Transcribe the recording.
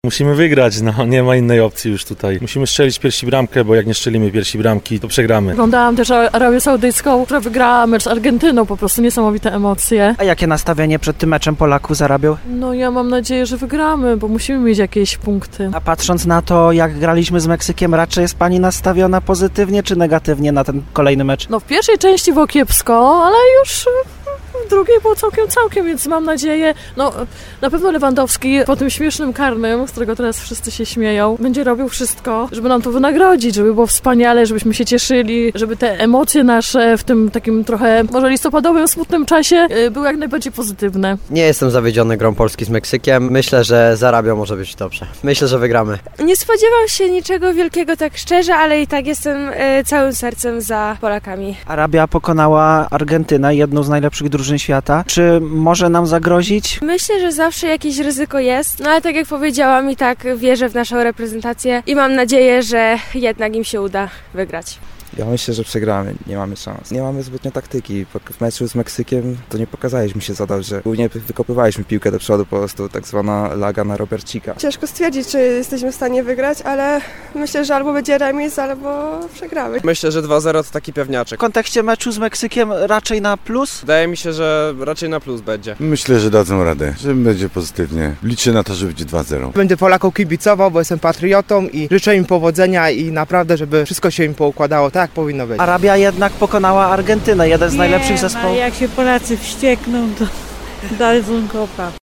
Musimy wygrać, no nie ma innej opcji już tutaj. Musimy strzelić pierwsi bramkę, bo jak nie strzelimy pierwsi bramki, to przegramy. Oglądałam też Arabię Saudyjską, która wygrała mecz z Argentyną, po prostu niesamowite emocje. A jakie nastawienie przed tym meczem Polaków z Arabią? No ja mam nadzieję, że wygramy, bo musimy mieć jakieś punkty. A patrząc na to, jak graliśmy z Meksykiem, raczej jest pani nastawiona pozytywnie czy negatywnie na ten kolejny mecz? No w pierwszej części było kiepsko, ale już w drugiej było całkiem, więc mam nadzieję, no na pewno Lewandowski po tym śmiesznym karnym, z którego teraz wszyscy się śmieją, będzie robił wszystko, żeby nam to wynagrodzić, żeby było wspaniale, żebyśmy się cieszyli, żeby te emocje nasze w tym takim trochę może listopadowym, smutnym czasie były jak najbardziej pozytywne. Nie jestem zawiedziony grą Polski z Meksykiem. Myślę, że z Arabią może być dobrze. Myślę, że wygramy. Nie spodziewam się niczego wielkiego tak szczerze, ale i tak jestem całym sercem za Polakami. Arabia pokonała Argentynę, jedną z najlepszych drużyn świata. Czy może nam zagrozić? Myślę, że zawsze jakieś ryzyko jest, no ale tak jak powiedziałam, i tak wierzę w naszą reprezentację i mam nadzieję, że jednak im się uda wygrać. Ja myślę, że przegramy, nie mamy szans. Nie mamy zbytnio taktyki. W meczu z Meksykiem to nie pokazaliśmy się za dobrze. Głównie wykopywaliśmy piłkę do przodu, po prostu tak zwana laga na Robercika. Ciężko stwierdzić, czy jesteśmy w stanie wygrać, ale myślę, że albo będzie remis, albo przegramy. Myślę, że 2-0 to taki pewniaczek. W kontekście meczu z Meksykiem raczej na plus? Wydaje mi się, że raczej na plus będzie. Myślę, że dadzą radę, że będzie pozytywnie. Liczę na to, że będzie 2-0. Będę Polakom kibicował, bo jestem patriotą i życzę im powodzenia i naprawdę, żeby wszystko się im poukładało tak, jak powinno być. Arabia jednak pokonała Argentynę, jeden z najlepszych zespołów. Jak się Polacy wściekną, to dadzą kopa.